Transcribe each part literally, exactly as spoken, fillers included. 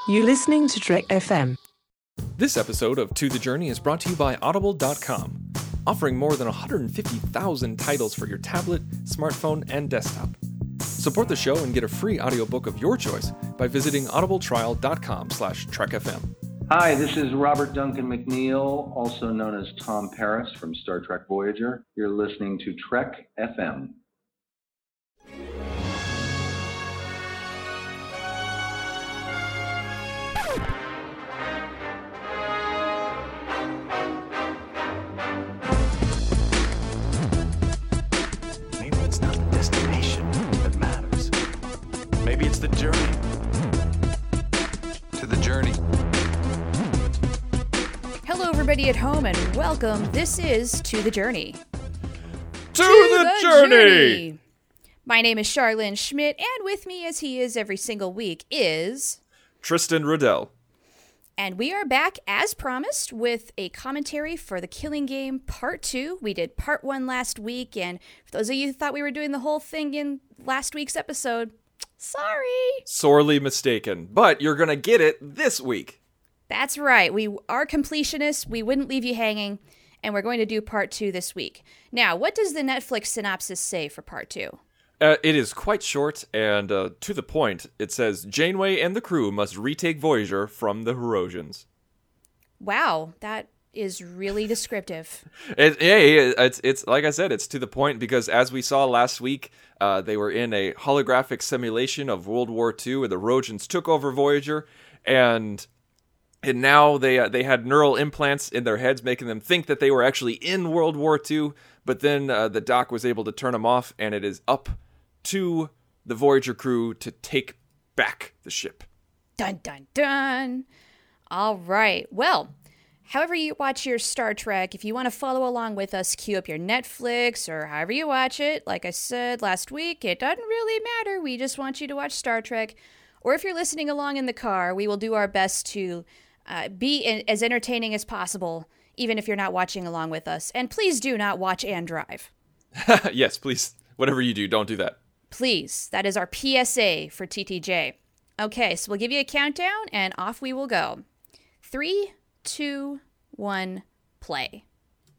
You're listening to Trek F M. This episode of To The Journey is brought to you by Audible dot com, offering more than one hundred fifty thousand titles for your tablet, smartphone, and desktop. Support the show and get a free audiobook of your choice by visiting audibletrial.com slash trekfm. Hi, this is Robert Duncan McNeil, also known as Tom Paris from Star Trek Voyager. You're listening to Trek F M. Maybe it's not the destination that matters. Maybe it's the journey. To the journey. Hello, everybody at home, and welcome. This is To The Journey. To, to the, the journey. journey! My name is Charlene Schmidt, and with me, as he is every single week, is... Tristan Riddell. And we are back, as promised, with a commentary for The Killing Game Part two. We did Part one last week, and for those of you who thought we were doing the whole thing in last week's episode, sorry. Sorely mistaken, but you're going to get it this week. That's right. We are completionists. We wouldn't leave you hanging, and we're going to do Part two this week. Now, what does the Netflix synopsis say for Part two? Uh, it is quite short and uh, to the point. It says, Janeway and the crew must retake Voyager from the Herosians. Wow, that is really descriptive. It, yeah, it's, it's like I said, it's to the point because as we saw last week, uh, they were in a holographic simulation of World War Two where the Herosians took over Voyager, and... And now they uh, they had neural implants in their heads, making them think that they were actually in World War Two. But then uh, the doc was able to turn them off, and it is up to the Voyager crew to take back the ship. Dun, dun, dun. All right. Well, however you watch your Star Trek, if you want to follow along with us, queue up your Netflix or however you watch it. Like I said last week, it doesn't really matter. We just want you to watch Star Trek. Or if you're listening along in the car, we will do our best to... Uh, be in, as entertaining as possible, even if you're not watching along with us. And please do not watch and drive. Yes, please. Whatever you do, don't do that. Please. That is our P S A for T T J. Okay, so we'll give you a countdown, and off we will go. Three, two, one, play.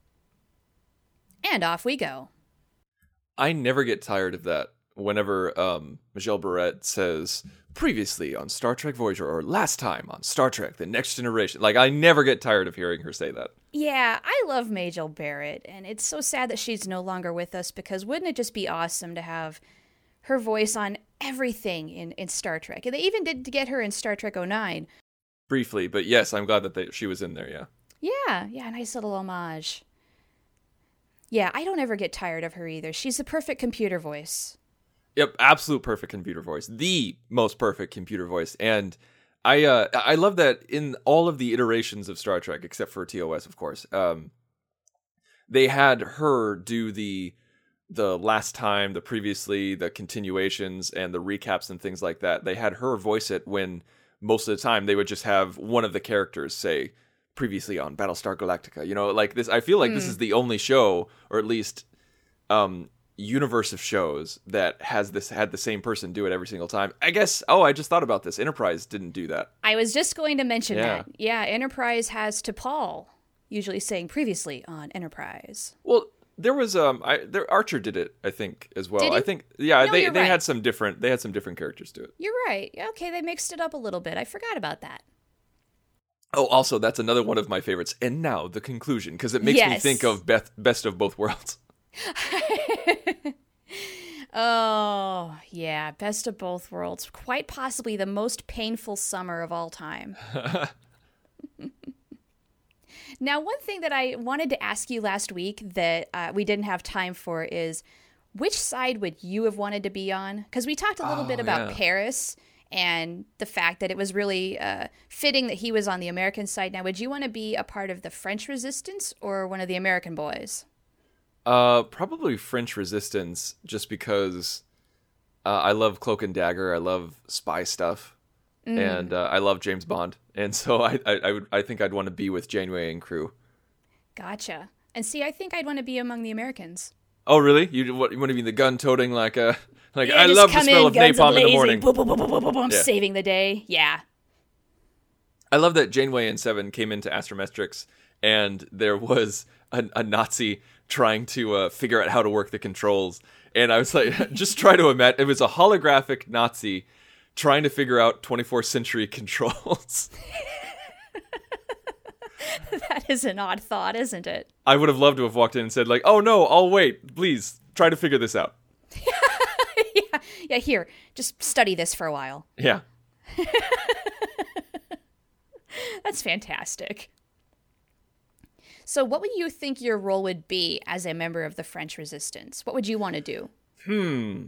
And off we go. I never get tired of that whenever um, Michelle Barrett says... previously on Star Trek Voyager, or last time on Star Trek The Next Generation. Like, I never get tired of hearing her say that. Yeah, I love Majel Barrett, and it's so sad that she's no longer with us, because wouldn't it just be awesome to have her voice on everything in, in Star Trek? And they even did get her in Star Trek oh nine. Briefly, but yes, I'm glad that they, she was in there, yeah. Yeah, yeah, nice little homage. Yeah, I don't ever get tired of her either. She's the perfect computer voice. Yep, absolute perfect computer voice. The most perfect computer voice. And I uh, I love that in all of the iterations of Star Trek, except for T O S, of course, um, they had her do the the last time, the previously, the continuations, and the recaps and things like that. They had her voice it when most of the time they would just have one of the characters say, previously on Battlestar Galactica. You know, like this, I feel like mm. this is the only show, or at least... um. universe of shows that has this had the same person do it every single time. I guess, oh, I just thought about this. Enterprise didn't do that. I was just going to mention yeah. that. Yeah, Enterprise has T'Pol usually saying previously on Enterprise. Well, there was um I there Archer did it, I think, as well. Did he? I think yeah, no, they you're they right. had some different they had some different characters do it. You're right. Okay, they mixed it up a little bit. I forgot about that. Oh, also, that's another one of my favorites. And now the conclusion, because it makes yes. me think of Beth, Best of Both Worlds. Oh, yeah. Best of Both Worlds. Quite possibly the most painful summer of all time. Now, one thing that I wanted to ask you last week that uh, we didn't have time for is, which side would you have wanted to be on? Because we talked a little oh, bit about yeah. Paris and the fact that it was really uh, fitting that he was on the American side. Now, would you want to be a part of the French resistance or one of the American boys? Uh, probably French resistance, just because uh, I love Cloak and Dagger, I love spy stuff, mm. and uh, I love James Bond, and so I, I, I would, I think I'd want to be with Janeway and crew. Gotcha. And see, I think I'd want to be among the Americans. Oh, really? You, what, you want to be the gun-toting, like a, like yeah, I love the smell in, of napalm in the morning. Boom, boom, boom, boom, boom, boom, Yeah. Saving the day. Yeah. I love that Janeway and Seven came into Astrometrics, and there was a, a Nazi trying to uh, figure out how to work the controls. And I was like, just try to imagine, it was a holographic Nazi trying to figure out twenty-fourth century controls. That is an odd thought, isn't it? I would have loved to have walked in and said, like, oh no, I'll wait. Please, try to figure this out. yeah, yeah, here, just study this for a while. Yeah. That's fantastic. So what would you think your role would be as a member of the French Resistance? What would you want to do? Hmm.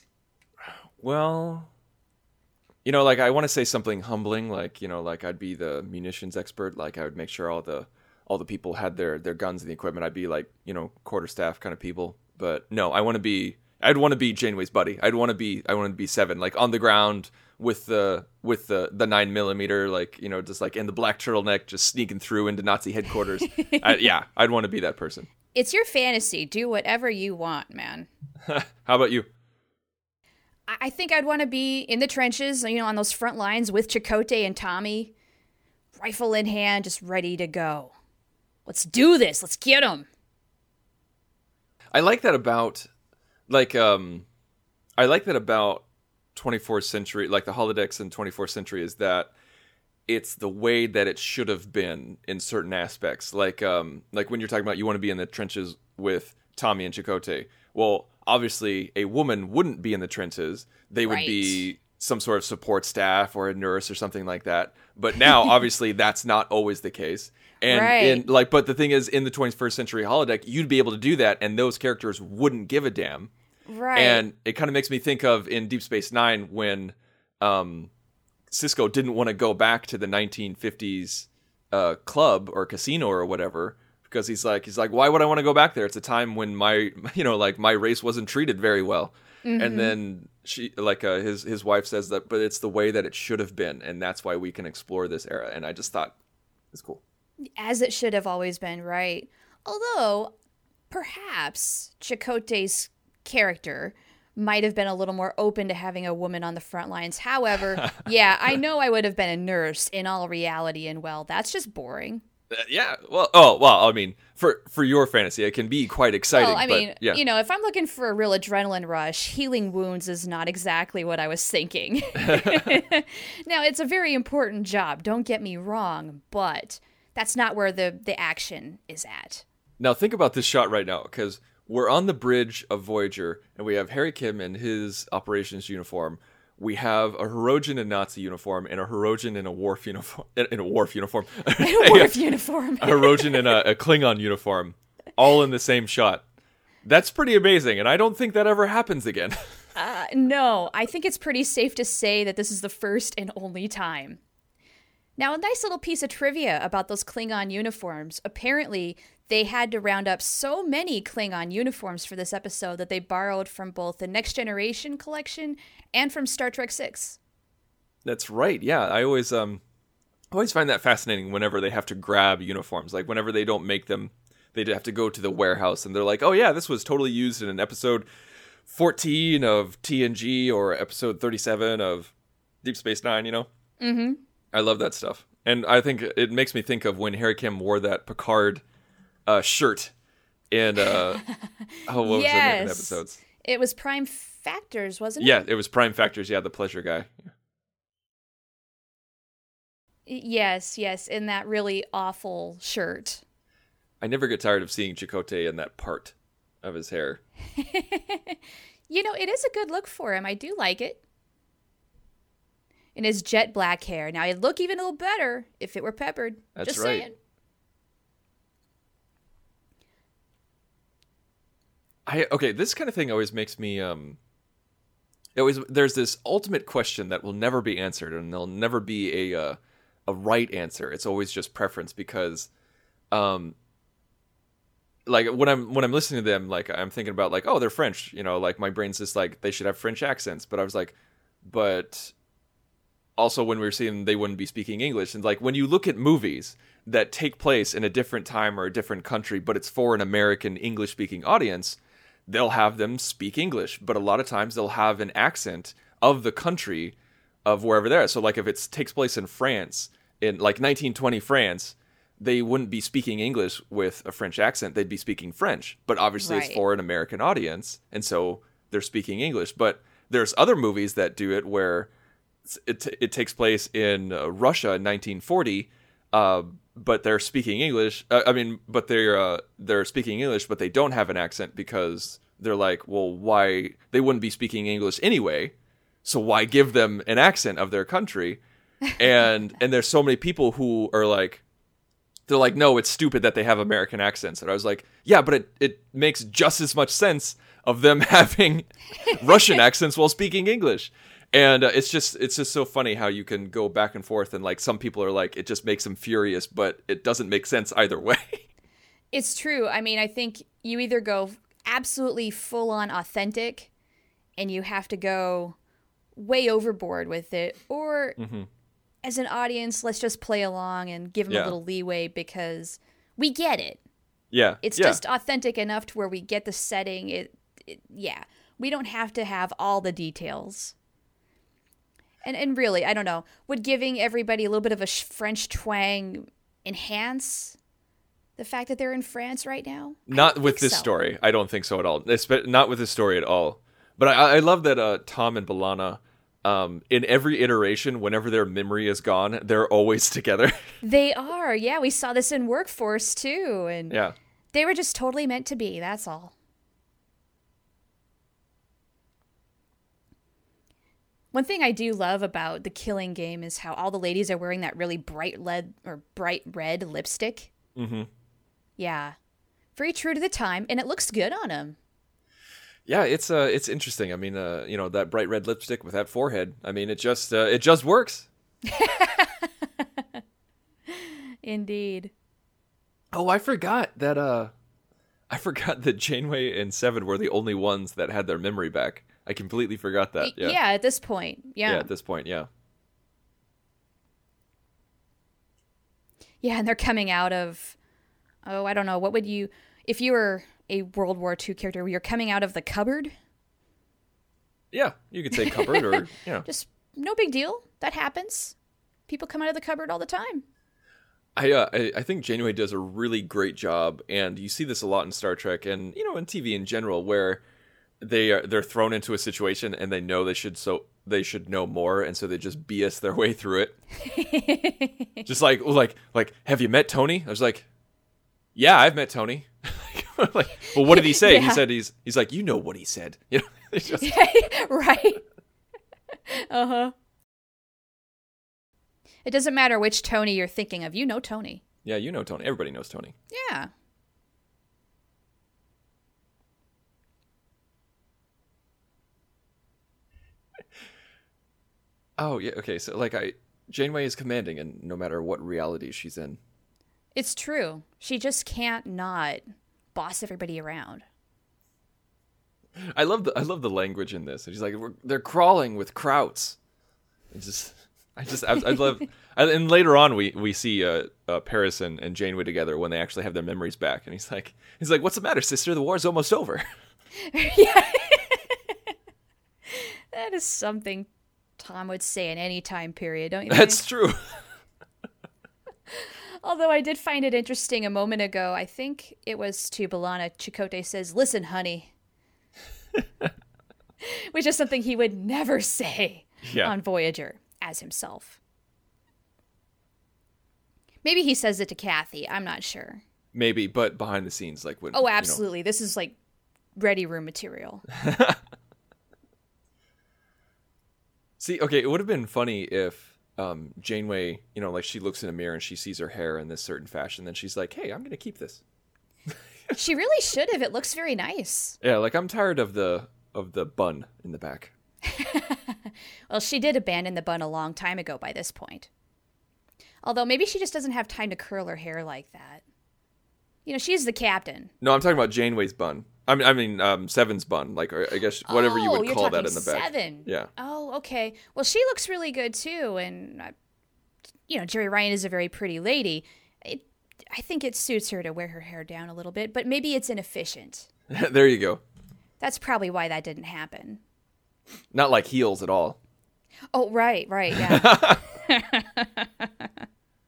Well, you know, like I want to say something humbling, like, you know, like I'd be the munitions expert. Like I would make sure all the all the people had their, their guns and the equipment. I'd be like, you know, quarterstaff kind of people. But no, I want to be, I'd want to be Janeway's buddy. I'd want to be, I want to be Seven, like on the ground with the with the the nine millimeter, like, you know, just like in the black turtleneck, just sneaking through into Nazi headquarters. I, yeah, I'd want to be that person. It's your fantasy. Do whatever you want, man. How about you? I think I'd want to be in the trenches, you know, on those front lines with Chakotay and Tommy, rifle in hand, just ready to go. Let's do this. Let's get them. I like that about, like, um, I like that about twenty-fourth century, like the holodecks in twenty-fourth century, is that it's the way that it should have been in certain aspects. Like, um, like when you're talking about you want to be in the trenches with Tommy and Chakotay. Well, obviously, a woman wouldn't be in the trenches. They would right. be some sort of support staff or a nurse or something like that. But now, obviously, that's not always the case. And right. in, like, but the thing is, in the twenty-first century holodeck, you'd be able to do that, and those characters wouldn't give a damn. Right. And it kind of makes me think of in Deep Space Nine when um, Sisko didn't want to go back to the nineteen fifties uh, club or casino or whatever. Because he's like, he's like, why would I want to go back there? It's a time when my, you know, like my race wasn't treated very well. Mm-hmm. And then she, like, uh, his his wife says that, but it's the way that it should have been, and that's why we can explore this era. And I just thought, it's cool. As it should have always been, right? Although, perhaps Chakotay's character might have been a little more open to having a woman on the front lines. However, yeah, I know I would have been a nurse in all reality, and well, that's just boring. Uh, yeah, well, oh, well, I mean, for for your fantasy, it can be quite exciting. Well, I but, mean, yeah. you know, if I'm looking for a real adrenaline rush, healing wounds is not exactly what I was thinking. Now, it's a very important job, don't get me wrong, but that's not where the, the action is at. Now, think about this shot right now, because we're on the bridge of Voyager, and we have Harry Kim in his operations uniform. We have a Hirogen in Nazi uniform and a Hirogen in a Worf uniform. In a Worf uniform. In a Worf uniform. A Hirogen in a, a Klingon uniform. All in the same shot. That's pretty amazing, and I don't think that ever happens again. uh, no, I think it's pretty safe to say that this is the first and only time. Now, a nice little piece of trivia about those Klingon uniforms. Apparently, they had to round up so many Klingon uniforms for this episode that they borrowed from both the Next Generation collection and from Star Trek six. That's right, yeah. I always um, always find that fascinating whenever they have to grab uniforms. Like, whenever they don't make them, they have to go to the warehouse, and they're like, oh yeah, this was totally used in an episode fourteen of T N G or episode thirty-seven of Deep Space Nine, you know? Mm-hmm. I love that stuff. And I think it makes me think of when Harry Kim wore that Picard uh, shirt in, uh, oh, what yes. was it in episodes? It was Prime Factors, wasn't it? Yeah, it was Prime Factors. Yeah, the pleasure guy. Yes, yes, in that really awful shirt. I never get tired of seeing Chakotay in that part of his hair. You know, it is a good look for him. I do like it. In his jet black hair. Now, it'd look even a little better if it were peppered. That's Just right. saying. I okay, this kind of thing always makes me um it always there's this ultimate question that will never be answered, and there'll never be a uh, a right answer. It's always just preference, because um like when I'm when I'm listening to them, like I'm thinking about like, oh, they're French, you know, like my brain's just like they should have French accents, but I was like, but also when we were seeing they wouldn't be speaking English. And like when you look at movies that take place in a different time or a different country, but it's for an American English speaking audience, they'll have them speak English, but a lot of times they'll have an accent of the country of wherever they're at. So like if it takes place in France in like nineteen twenty France, they wouldn't be speaking English with a French accent. They'd be speaking French. But obviously Right. it's for an American audience, and so they're speaking English. But there's other movies that do it where it it takes place in uh, Russia in nineteen forty, uh, but they're speaking English. Uh, I mean, but they're uh, they're speaking English, but they don't have an accent because they're like, well, why? They wouldn't be speaking English anyway, so why give them an accent of their country? And and there's so many people who are like, they're like, no, it's stupid that they have American accents. And I was like, yeah, but it, it makes just as much sense of them having Russian accents while speaking English. And uh, it's just it's just so funny how you can go back and forth. And like some people are like, it just makes them furious, but it doesn't make sense either way. It's true. I mean, I think you either go absolutely full on authentic and you have to go way overboard with it, or Mm-hmm. as an audience, let's just play along and give them Yeah. a little leeway because we get it. Yeah. It's yeah. just authentic enough to where we get the setting. It, it, yeah, we don't have to have all the details. And and really, I don't know, would giving everybody a little bit of a sh- French twang enhance the fact that they're in France right now? I Not don't with think this so. story. I don't think so at all. Espe- Not with this story at all. But I, I love that uh, Tom and B'Elanna, um, in every iteration, whenever their memory is gone, they're always together. They are. Yeah, we saw this in Workforce too, and Yeah. they were just totally meant to be. That's all. One thing I do love about The Killing Game is how all the ladies are wearing that really bright lead or bright red lipstick. Mm-hmm. Yeah, very true to the time, and it looks good on them. Yeah, it's uh, it's interesting. I mean, uh, you know, that bright red lipstick with that forehead. I mean, it just uh, it just works. Indeed. Oh, I forgot that. Uh, I forgot that Janeway and Seven were the only ones that had their memory back. I completely forgot that. Yeah. Yeah. at this point. Yeah. Yeah, at this point, yeah. Yeah, and they're coming out of, oh, I don't know, what would you, if you were a World War Two character, you're coming out of the cupboard? Yeah, you could say cupboard or, you know. Just no big deal. That happens. People come out of the cupboard all the time. I, uh, I I think Janeway does a really great job, and you see this a lot in Star Trek and, you know, in T V in general, where they are they're thrown into a situation and they know they should so they should know more, and so they just B S their way through it. Just like like like have you met Tony? I was like, yeah, I've met Tony. Like, well, what did he say? Yeah. He said he's he's like, you know what he said. You know, it's just, Right? Uh-huh. It doesn't matter which Tony you're thinking of. You know Tony. yeah, you know Tony. Everybody knows Tony. Yeah. Oh yeah, okay. So like, I Janeway is commanding, and no matter what reality she's in. It's true. She just can't not boss everybody around. I love the I love the language in this. She's like, We're, they're crawling with krauts. It's just, I just, I, I love. And later on, we we see uh, uh, Paris and, and Janeway together when they actually have their memories back, and he's like, he's like, what's the matter, sister? The war's almost over. Yeah. That is something Tom would say in any time period, don't you think? That's true. Although I did find it interesting a moment ago. I think it was to B'Elanna. Chakotay says, "Listen, honey," which is something he would never say Yeah. on Voyager as himself. Maybe he says it to Kathy. I'm not sure. Maybe, but behind the scenes, like when. Oh, you know- absolutely. This is like ready room material. See, okay, it would have been funny if um, Janeway, you know, like she looks in a mirror and she sees her hair in this certain fashion, then she's like, "Hey, I'm gonna keep this." She really should have. It looks very nice. Yeah, like I'm tired of the of the bun in the back. Well, she did abandon the bun a long time ago by this point. Although maybe she just doesn't have time to curl her hair like that. You know, she's the captain. No, I'm talking about Janeway's bun. I mean, I mean, um, Seven's bun. Like, or I guess whatever you Oh, would you're call that talking in the back. Seven. Yeah. Oh, okay. Well, she looks really good too, and uh, you know, Jerry Ryan is a very pretty lady. It, I think it suits her to wear her hair down a little bit, but maybe it's inefficient. There you go. That's probably why that didn't happen. Not like heels at all. Oh, right, right, yeah.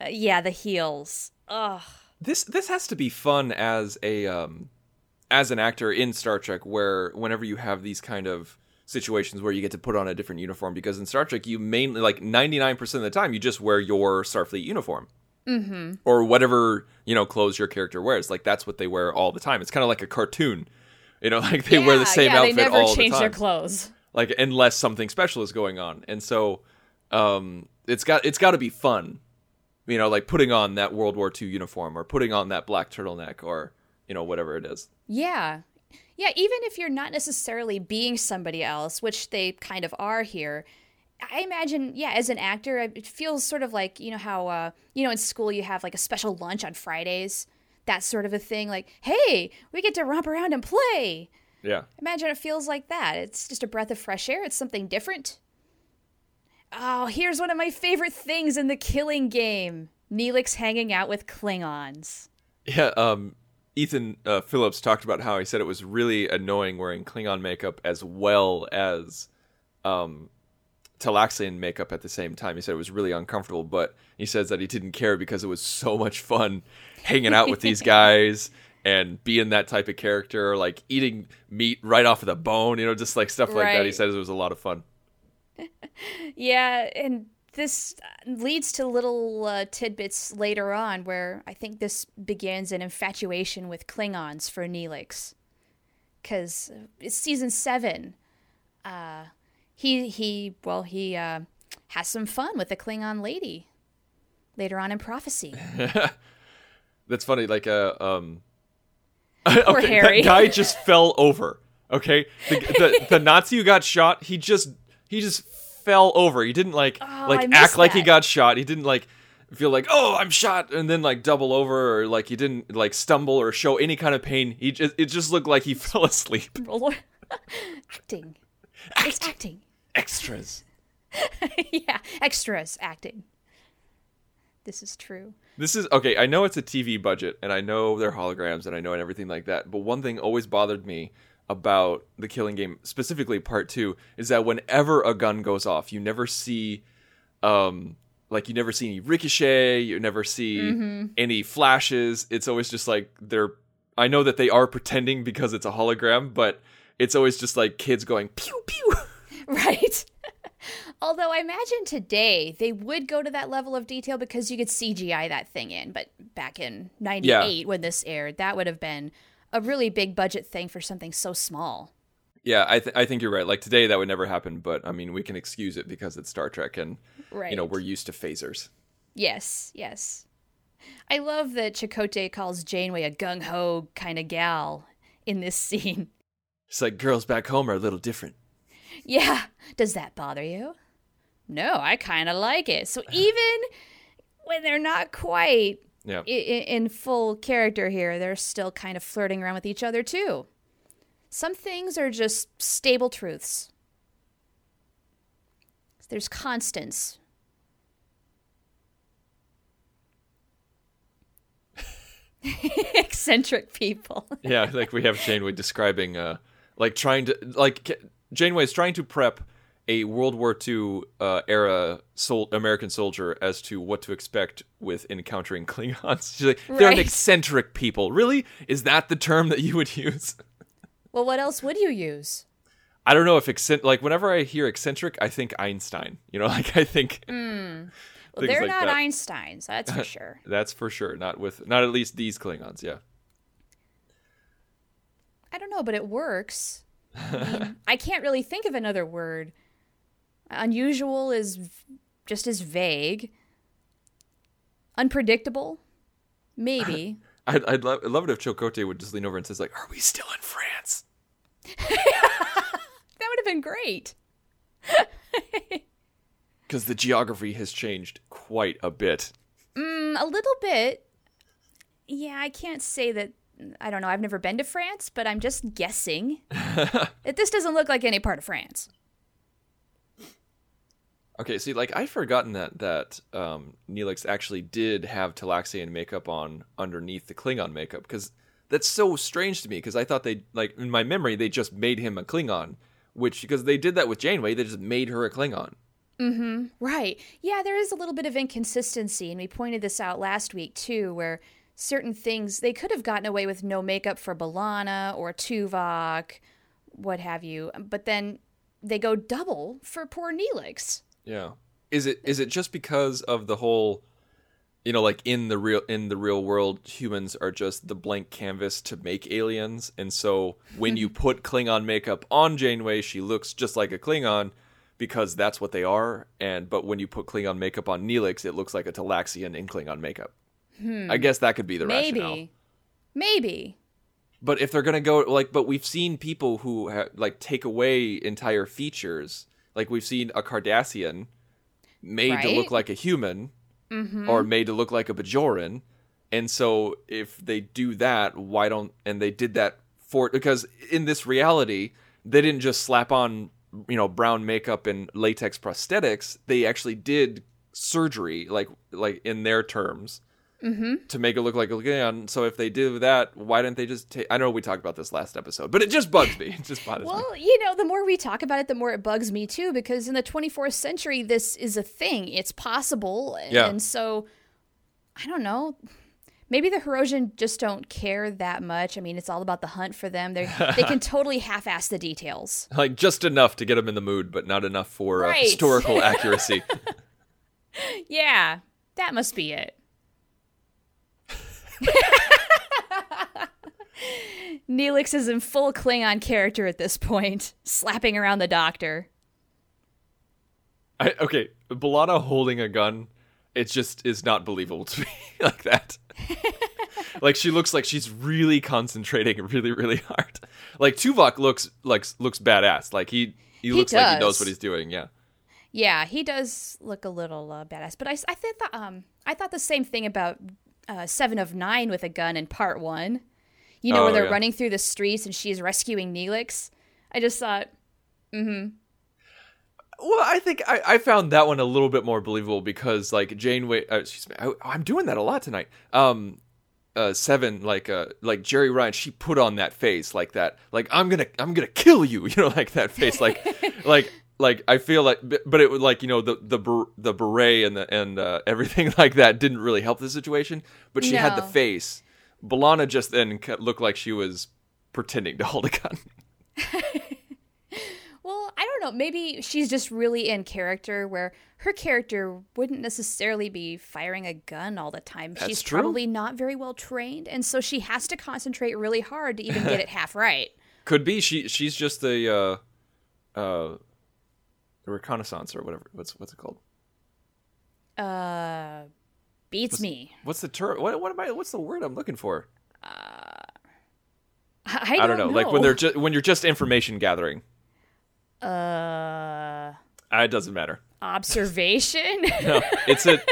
Uh, yeah, the heels. Ugh. This this has to be fun as a um, as an actor in Star Trek, where whenever you have these kind of situations where you get to put on a different uniform, because in Star Trek you mainly, like ninety-nine percent of the time, you just wear your Starfleet uniform. Mm-hmm. Or whatever, you know, clothes your character wears. Like, that's what they wear all the time. It's kind of like a cartoon. You know, like they yeah, wear the same yeah, outfit all the time. they never change their clothes. Like, unless something special is going on. And so um, it's got it's got to be fun. You know, like putting on that World War Two uniform or putting on that black turtleneck or, you know, whatever it is. Yeah. Yeah, even if you're not necessarily being somebody else, which they kind of are here, I imagine, yeah, as an actor, it feels sort of like, you know, how, uh, you know, in school you have like a special lunch on Fridays, that sort of a thing. Like, hey, we get to romp around and play. Yeah. Imagine it feels like that. It's just a breath of fresh air. It's something different. Oh, here's one of my favorite things in the Killing Game. Neelix hanging out with Klingons. Yeah, um, Ethan uh, Phillips talked about how he said it was really annoying wearing Klingon makeup as well as um, Talaxian makeup at the same time. He said it was really uncomfortable, but he says that he didn't care because it was so much fun hanging out with these guys and being that type of character, like eating meat right off of the bone, you know, just like stuff like right. that. He says it was a lot of fun. Yeah, and this leads to little uh, tidbits later on where I think this begins an infatuation with Klingons for Neelix. Because it's season seven. Uh, he, he, well, he uh, has some fun with the Klingon lady later on in Prophecy. That's funny, like, uh, um... Poor okay, Harry. That guy just fell over, okay? The, the, the Nazi who got shot, he just... He just fell over. He didn't like Oh, like I act missed like he that. got shot. He didn't like feel like, oh, I'm shot, and then like double over, or like he didn't like stumble or show any kind of pain. He just it just looked like he fell asleep. Acting. It's acting. Extras. Yeah, extras acting. This is true. This is okay. I know it's a T V budget, and I know they're holograms, and I know and everything like that. But one thing always bothered me about the Killing Game, specifically part two, is that whenever a gun goes off, you never see, um, like you never see any ricochet, you never see Mm-hmm. any flashes. It's always just like they're. I know that they are pretending because it's a hologram, but it's always just like kids going pew pew. Right. Although I imagine today they would go to that level of detail because you could C G I that thing in. But back in ninety-eight, Yeah. when this aired, that would have been a really big budget thing for something so small. Yeah, I th- I think you're right. Like today, that would never happen. But I mean, we can excuse it because it's Star Trek, and Right. you know we're used to phasers. Yes, yes. I love that Chakotay calls Janeway a gung-ho kind of gal in this scene. It's like girls back home are a little different. Yeah. Does that bother you? No, I kind of like it. So even when they're not quite Yeah. i- i- in full character here, they're still kind of flirting around with each other too. Some things are just stable truths. There's constants. Eccentric people. Yeah, like we have Janeway describing, uh, like trying to, like K- Janeway is trying to prep a World War Two uh, era sol- American soldier as to what to expect with encountering Klingons. She's like, they're an Right. eccentric people. Really? Is that the term that you would use? Well, what else would you use? I don't know if eccentric, like whenever I hear eccentric, I think Einstein. You know, like I think Well, things they're like not that. Einsteins, that's for sure. That's for sure. Not with, not at least these Klingons. Yeah. I don't know, but it works. I mean, I can't really think of another word. Unusual is v- just as vague. Unpredictable? Maybe. I'd, I'd, love, I'd love it if Chakotay would just lean over and says like, "Are we still in France?" That would have been great. Because the geography has changed quite a bit. Mm, a little bit. Yeah, I can't say that. I don't know. I've never been to France, but I'm just guessing. That this doesn't look like any part of France. Okay, see, like I'd forgotten that that um, Neelix actually did have Talaxian makeup on underneath the Klingon makeup, because that's so strange to me. Because I thought they, like in my memory, they just made him a Klingon, which because they did that with Janeway, they just made her a Klingon. Mm-hmm. Right. Yeah, there is a little bit of inconsistency, and we pointed this out last week, too, where certain things, they could have gotten away with no makeup for B'Elanna or Tuvok, what have you, but then they go double for poor Neelix. Yeah. Is it is it just because of the whole, you know, like in the real in the real world, humans are just the blank canvas to make aliens, and so when you put Klingon makeup on Janeway, she looks just like a Klingon because that's what they are, and but when you put Klingon makeup on Neelix, it looks like a Talaxian in Klingon makeup. Hmm. I guess that could be the Maybe. rationale. Maybe. But if they're gonna go like, but we've seen people who ha- like take away entire features. Like we've seen a Cardassian made Right? to look like a human, Mm-hmm. or made to look like a Bajoran, and so if they do that, why don't? And they did that for because in this reality, they didn't just slap on you know brown makeup and latex prosthetics. They actually did surgery, like like in their terms. Mm-hmm. To make it look like a Klingon. So if they do that, why didn't they just take... I know we talked about this last episode, but it just bugs me. It just bothers me. Well, you know, the more we talk about it, the more it bugs me, too, because in the twenty-fourth century, this is a thing. It's possible. Yeah. And so, I don't know. Maybe the Herosian just don't care that much. I mean, it's all about the hunt for them. They they can totally half-ass the details. Like, just enough to get them in the mood, but not enough for uh, Right. historical accuracy. Yeah, that must be it. Neelix is in full Klingon character at this point, slapping around the doctor. I, okay, B'Elanna holding a gun, it just is not believable to me like that. Like, she looks like she's really concentrating really, really hard. Like, Tuvok looks like looks badass. Like, he, he, He looks like he does. knows what he's doing, yeah. Yeah, he does look a little uh, badass. But I, I, th- th- um, I thought the same thing about uh, Seven of Nine with a gun in part one. You know, Oh, where they're yeah. running through the streets and she's rescuing Neelix. I just thought, mm-hmm. Well, I think I, I found that one a little bit more believable because, like, Janeway, uh, excuse me, I, I'm doing that a lot tonight. Um, uh, Seven, like, uh, like Jerry Ryan, she put on that face like that, like I'm gonna, I'm gonna kill you, you know, like that face, like, like, like I feel like, but it was like, you know, the the ber- the beret and the and uh, everything like that didn't really help the situation, but she had the No. face. B'Elanna just then looked like she was pretending to hold a gun. Well, I don't know. Maybe she's just really in character where her character wouldn't necessarily be firing a gun all the time. That's she's true. probably not very well trained, and so she has to concentrate really hard to even get it half right. Could be she she's just a uh, uh, a reconnaissance or whatever. What's what's it called? Uh, beats me. What's the term? What what am I? What's the word I'm looking for? I, I I don't know. Like when they're just when you're just information gathering. Uh, Uh, it doesn't matter. observation? No, it's a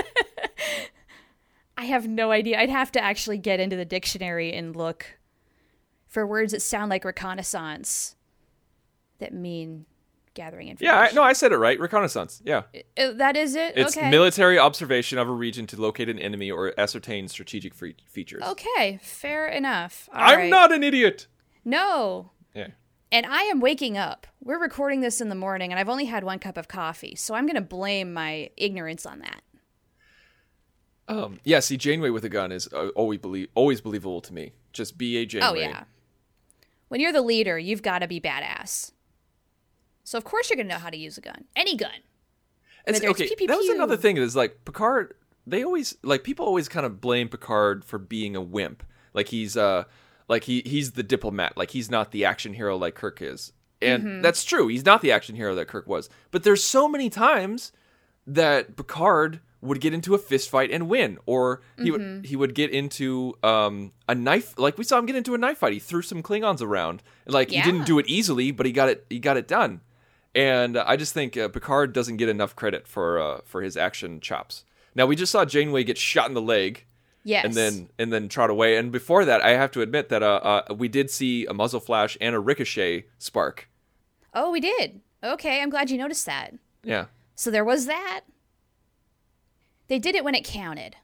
I have no idea. I'd have to actually get into the dictionary and look for words that sound like reconnaissance that mean gathering information. yeah. I, no, I said it right. Reconnaissance. Yeah, Uh, that is it? it's okay. military observation of a region to locate an enemy or ascertain strategic fe- features. Okay, fair enough. All I'm right. not an idiot. No. Yeah. And I am waking up. We're recording this in the morning, and I've only had one cup of coffee, so I'm going to blame my ignorance on that. Um. Yeah. See, Janeway with a gun is uh, always believe always believable to me. Just be a Janeway. Oh, yeah. When you're the leader, you've got to be badass. So, of course, you're going to know how to use a gun. Any gun. It's, Whether it's okay, pew, pew, that was pew. another thing. Is like Picard. They always like people always kind of blame Picard for being a wimp. Like he's uh like he he's the diplomat. Like he's not the action hero like Kirk is. And Mm-hmm. that's true. He's not the action hero that Kirk was. But there's so many times that Picard would get into a fist fight and win, or he Mm-hmm. would he would get into um a knife. Like we saw him get into a knife fight. He threw some Klingons around. Like he Yeah. didn't do it easily, but he got it. He got it done. And uh, I just think uh, Picard doesn't get enough credit for uh, for his action chops. Now we just saw Janeway get shot in the leg, Yes. and then and then trot away. And before that, I have to admit that uh, uh, we did see a muzzle flash and a ricochet spark. Oh, we did. Okay, I'm glad you noticed that. Yeah, So there was that. They did it when it counted.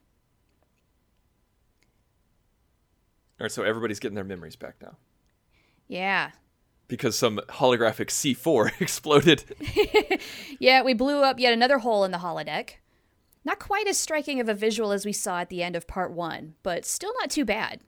all right. So everybody's getting their memories back now. Yeah. because some holographic C four exploded. Yeah, we blew up yet another hole in the holodeck. Not quite as striking of a visual as we saw at the end of part one, but still not too bad.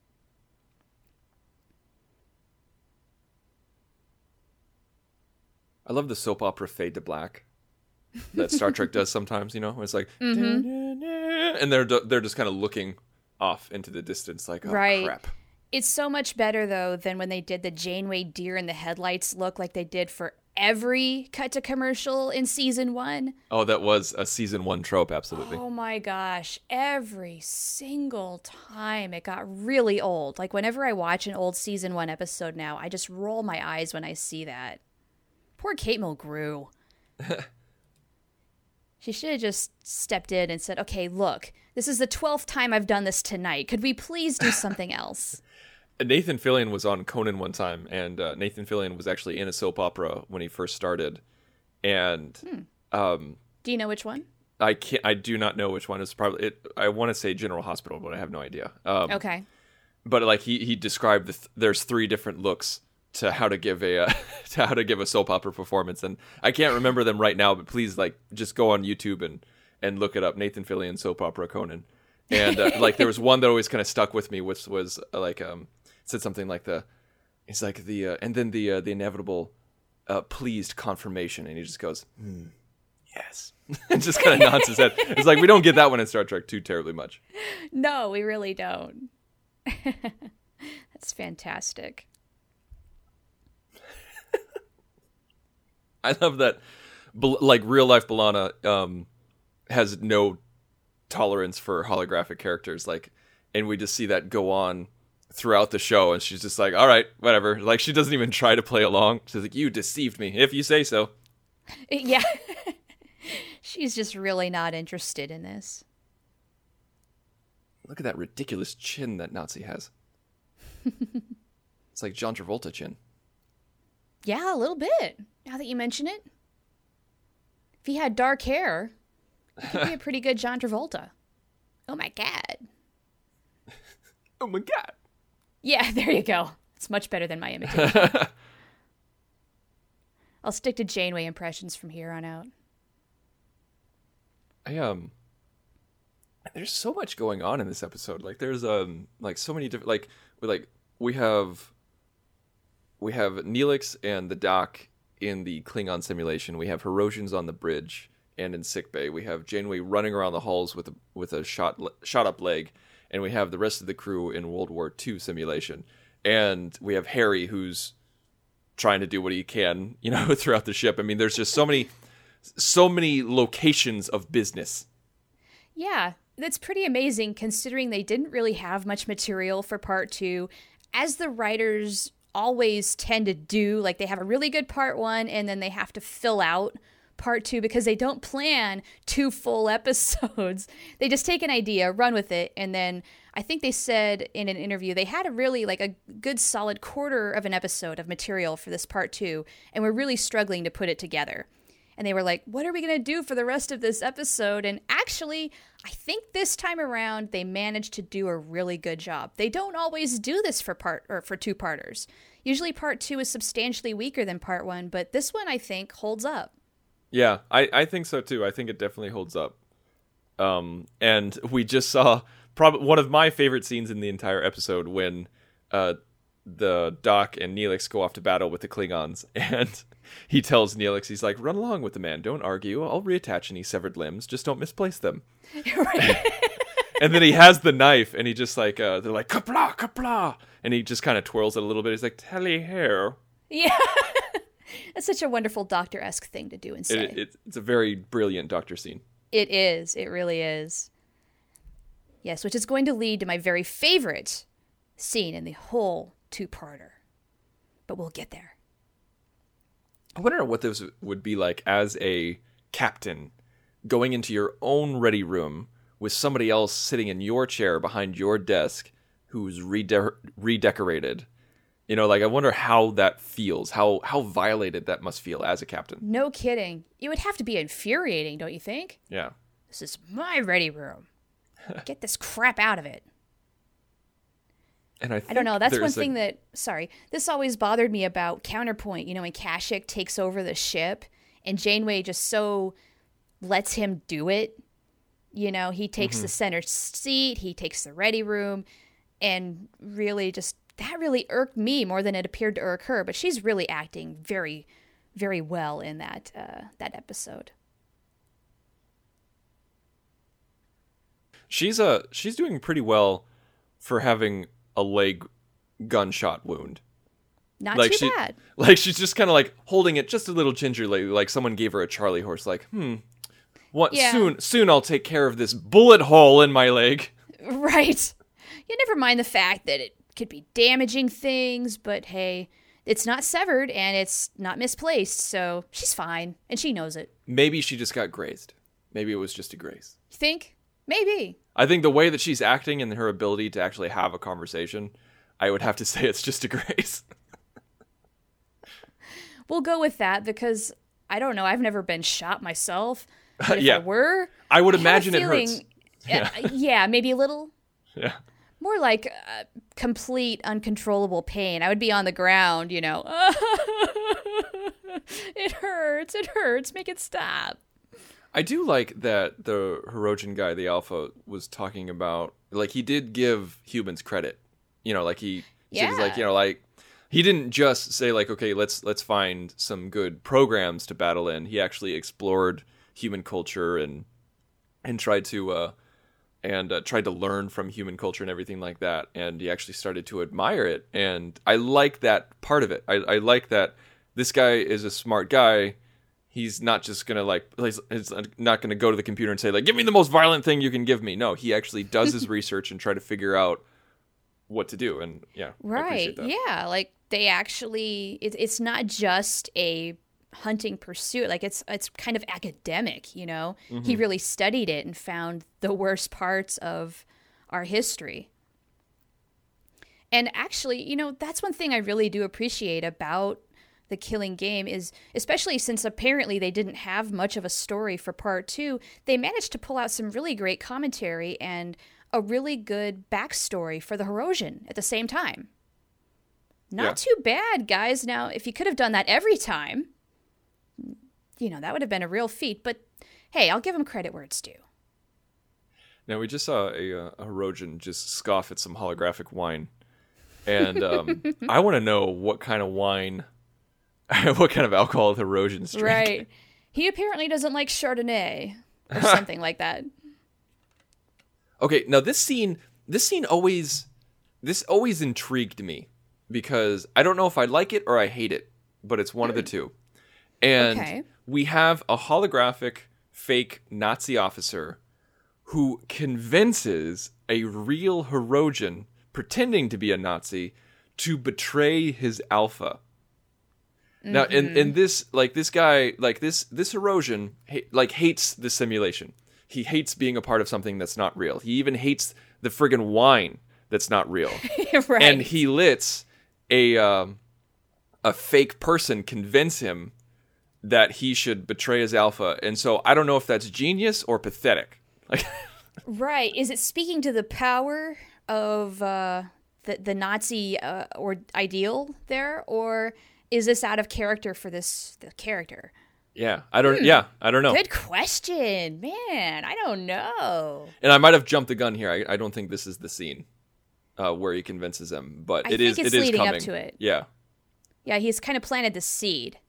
I love the soap opera fade to black that Star Trek does sometimes, you know, where it's like, mm-hmm. and they're they're just kind of looking off into the distance like, oh, right. crap. It's so much better, though, than when they did the Janeway deer in the headlights look like they did for every cut to commercial in season one. Oh, that was a season one trope, absolutely. Oh my gosh. Every single time it got really old. Like whenever I watch an old season one episode now, I just roll my eyes when I see that. Poor Kate Mulgrew. She should have just stepped in and said, okay, look, this is the twelfth time I've done this tonight. Could we please do something else? Nathan Fillion was on Conan one time, and uh, Nathan Fillion was actually in a soap opera when he first started. And hmm. um, do you know which one? I can't. I do not know which one. It's probably. It, I want to say General Hospital, but I have no idea. Um, okay. But like he he described, the th- there's three different looks to how to give a uh, to how to give a soap opera performance, and I can't remember them right now. But please, like, just go on YouTube and and look it up. Nathan Fillion soap opera Conan, and uh, like there was one that always kind of stuck with me, which was uh, like um said something like the it's like the uh, and then the uh, the inevitable uh, pleased confirmation, and he just goes hmm, yes, and just kind of nods his head. It's like we don't get that one in Star Trek too terribly much. No, we really don't. That's fantastic. I love that, like, real-life B'Elanna um, has no tolerance for holographic characters, like, and we just see that go on throughout the show, and she's just like, all right, whatever. Like, she doesn't even try to play along. She's like, you deceived me, if you say so. Yeah. She's just really not interested in this. Look at that ridiculous chin that Nazi has. It's like John Travolta chin. Yeah, a little bit, now that you mention it. If he had dark hair, he could be a pretty good John Travolta. Oh my god. Oh my god. Yeah, there you go. It's much better than my imitation. I'll stick to Janeway impressions from here on out. I, um... There's so much going on in this episode. Like, there's, um... Like, so many different... Like, we like, we have... We have Neelix and the Doc in the Klingon simulation. We have Herosians on the bridge and in sickbay. We have Janeway running around the halls with a with a shot shot up leg, and we have the rest of the crew in World War Two simulation. And we have Harry, who's trying to do what he can, you know, throughout the ship. I mean, there's just so many so many locations of business. Yeah, that's pretty amazing considering they didn't really have much material for part two. As the writers always tend to do, like they have a really good part one and then they have to fill out part two because they don't plan two full episodes. They just take an idea, run with it, and then I think they said in an interview they had a really like a good solid quarter of an episode of material for this part two, and we're really struggling to put it together. And they were like, what are we going to do for the rest of this episode? And actually, I think this time around, they managed to do a really good job. They don't always do this for part or for two-parters. Usually part two is substantially weaker than part one, but this one, I think, holds up. Yeah, I, I think so, too. I think it definitely holds up. Um, and we just saw probably one of my favorite scenes in the entire episode when uh, the Doc and Neelix go off to battle with the Klingons, and he tells Neelix, he's like, run along with the man, don't argue, I'll reattach any severed limbs, just don't misplace them. And then he has the knife, and he just like, uh, they're like, kapla, kapla, and he just kind of twirls it a little bit, he's like, tally hair. Yeah. That's such a wonderful Doctor-esque thing to do and say. It, it, it's a very brilliant Doctor scene. It is, it really is. Yes, which is going to lead to my very favorite scene in the whole two-parter. But we'll get there. I wonder what this would be like as a captain going into your own ready room with somebody else sitting in your chair behind your desk who's rede- redecorated. You know, like, I wonder how that feels, how how violated that must feel as a captain. No kidding. It would have to be infuriating, don't you think? Yeah. This is my ready room. Get this crap out of it. And I, think I don't know. That's one a- thing that, sorry, this always bothered me about Counterpoint. You know, when Kashyyyk takes over the ship and Janeway just so lets him do it. You know, he takes Mm-hmm. the center seat, he takes the ready room, and really just, that really irked me more than it appeared to irk her. But she's really acting very, very well in that uh, that episode. She's uh she's doing pretty well for having a leg gunshot wound. Not Like too she, bad. like she's just kind of like holding it just a little gingerly, like someone gave her a Charlie horse. Like, hmm, what? Yeah. Soon, soon I'll take care of this bullet hole in my leg. Right. You never mind the fact that it could be damaging things, but hey, it's not severed and it's not misplaced, so she's fine, and she knows it. Maybe she just got grazed. Maybe it was just a graze. You think? Maybe. I think the way that she's acting and her ability to actually have a conversation, I would have to say it's just a grace. We'll go with that because, I don't know, I've never been shot myself. But if Yeah. I were, I would I have a imagine it feeling- hurts. Yeah. yeah, maybe a little. Yeah. More like uh, complete uncontrollable pain. I would be on the ground, you know. It hurts. It hurts. Make it stop. I do like that the Hirogen guy, the Alpha, was talking about, like, he did give humans credit. You know, like he, Yeah. he's like, you know, like, he didn't just say like, okay, let's let's find some good programs to battle in. He actually explored human culture and and tried to uh, and uh, tried to learn from human culture and everything like that. And he actually started to admire it. And I like that part of it. I, I like that this guy is a smart guy. He's not just gonna like he's, he's not gonna go to the computer and say like, give me the most violent thing you can give me. No, he actually does his research and try to figure out what to do. And yeah, I Right. appreciate that. Yeah. Like they actually, it, it's not just a hunting pursuit. Like it's it's kind of academic, you know. Mm-hmm. He really studied it and found the worst parts of our history. And actually, you know, that's one thing I really do appreciate about The Killing Game is, especially since apparently they didn't have much of a story for part two, they managed to pull out some really great commentary and a really good backstory for the Hirogen at the same time. Not Yeah. too bad, guys. Now, if you could have done that every time, you know, that would have been a real feat. But hey, I'll give them credit where it's due. Now we just saw a, uh, a Hirogen just scoff at some holographic wine, and um, I want to know what kind of wine, what kind of alcohol the Hirogen's drink. Right. He apparently doesn't like Chardonnay or something like that. Okay, now this scene, this scene always, this always intrigued me because I don't know if I like it or I hate it, but it's one of the two. And Okay. we have a holographic fake Nazi officer who convinces a real Hirogen pretending to be a Nazi to betray his alpha. Now, in, in this, like, this guy, like, this, this Hirogen, ha- like, hates the simulation. He hates being a part of something that's not real. He even hates the friggin' wine that's not real. Right. And he lets a, um, a fake person convince him that he should betray his alpha. And so I don't know if that's genius or pathetic. Like, Right. Is it speaking to the power of uh, the, the Nazi uh, or ideal there? Or is this out of character for this the character? yeah, I don't, yeah, I don't know. Good question. Man, I don't know. And I might have jumped the gun here. I, I don't think this is the scene uh, where he convinces him, but I it think is. it's it is leading up coming. to it. Yeah. Yeah, he's kind of planted the seed.